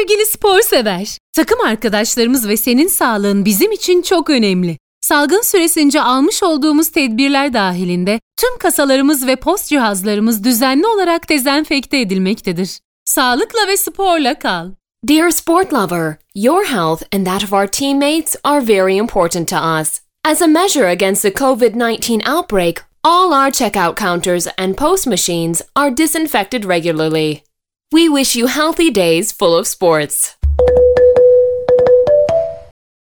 Sevgili spor sever, takım arkadaşlarımız ve senin sağlığın bizim için çok önemli. Salgın süresince almış olduğumuz tedbirler dahilinde tüm kasalarımız ve post cihazlarımız düzenli olarak dezenfekte edilmektedir. Sağlıkla ve sporla kal. Dear sport lover, your health and that of our teammates are very important to us. As a measure against the COVID-19 outbreak, all our checkout counters and post machines are disinfected regularly. We wish you healthy days full of sports.